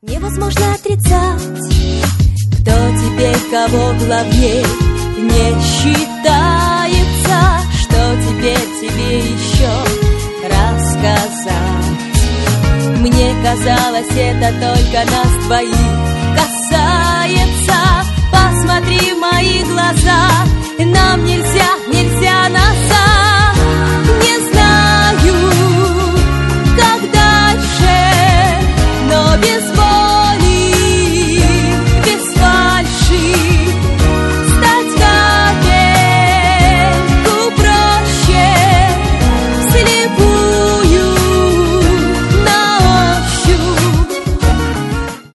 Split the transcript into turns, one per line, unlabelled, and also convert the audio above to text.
Невозможно отрицать, кто теперь кого главней. Не считается, что теперь тебе еще рассказать. Мне казалось, это только нас двоих касается. Посмотри в мои глаза, нам нельзя